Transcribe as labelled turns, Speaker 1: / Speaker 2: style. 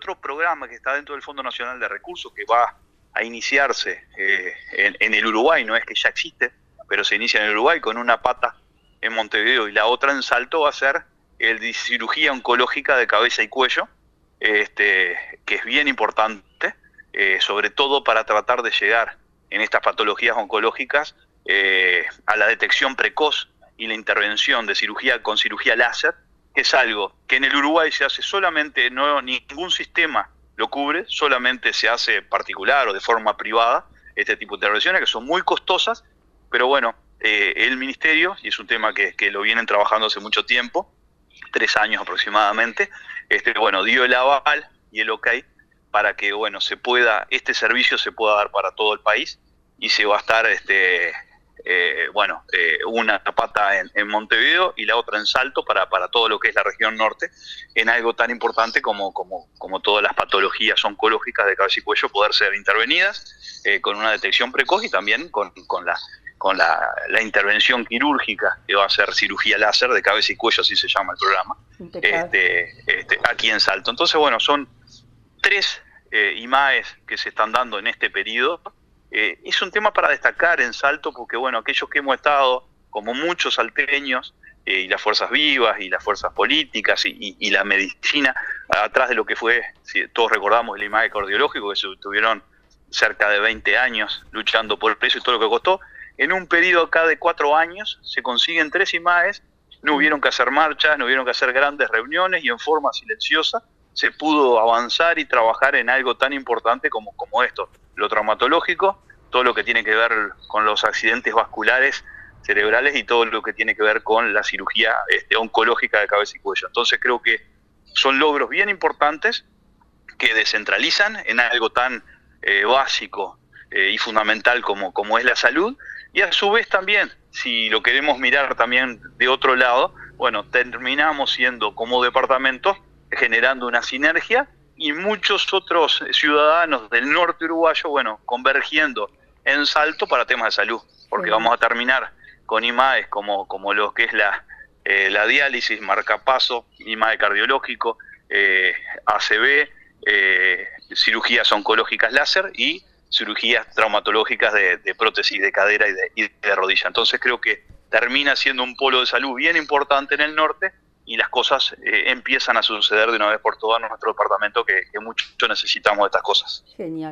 Speaker 1: otro programa que está dentro del Fondo Nacional de Recursos que va a iniciarse en el Uruguay, no es que ya existe, pero se inicia en el Uruguay con una pata en Montevideo y la otra en Salto, va a ser el de cirugía oncológica de cabeza y cuello, que es bien importante, sobre todo para tratar de llegar en estas patologías oncológicas a la detección precoz y la intervención de cirugía con cirugía láser, que es algo que en el Uruguay se hace solamente, ningún sistema lo cubre, solamente se hace particular o de forma privada, este tipo de intervenciones que son muy costosas, pero bueno, el Ministerio, y es un tema que lo vienen trabajando hace mucho tiempo, 3 años aproximadamente, bueno, dio el aval y el ok para que bueno, este servicio se pueda dar para todo el país, y se va a estar una pata en Montevideo y la otra en Salto para todo lo que es la región norte, en algo tan importante como todas las patologías oncológicas de cabeza y cuello poder ser intervenidas con una detección precoz y también con la intervención quirúrgica, que va a ser cirugía láser de cabeza y cuello, así se llama el programa, aquí en Salto. Entonces, bueno, son 3 IMAES que se están dando en este periodo. Es un tema para destacar en Salto porque, bueno, aquellos que hemos estado, como muchos salteños, y las fuerzas vivas y las fuerzas políticas y la medicina, atrás de lo que fue, si todos recordamos el IMAE cardiológico, que se tuvieron cerca de 20 años luchando por el precio y todo lo que costó, en un periodo acá de 4 años se consiguen 3 IMAES, no hubieron que hacer marchas, no hubieron que hacer grandes reuniones y en forma silenciosa se pudo avanzar y trabajar en algo tan importante como esto, lo traumatológico, todo lo que tiene que ver con los accidentes vasculares cerebrales y todo lo que tiene que ver con la cirugía oncológica de cabeza y cuello. Entonces creo que son logros bien importantes que descentralizan en algo tan básico y fundamental como es la salud, y a su vez también, si lo queremos mirar también de otro lado, bueno, terminamos siendo como departamento generando una sinergia y muchos otros ciudadanos del norte uruguayo, bueno, convergiendo en Salto para temas de salud, porque vamos a terminar con IMAES como lo que es la diálisis, marcapaso, IMAE cardiológico, ACV, cirugías oncológicas láser y cirugías traumatológicas de prótesis de cadera y de rodilla. Entonces creo que termina siendo un polo de salud bien importante en el norte, y las cosas empiezan a suceder de una vez por todas en nuestro departamento, que mucho necesitamos de estas cosas.
Speaker 2: Genial.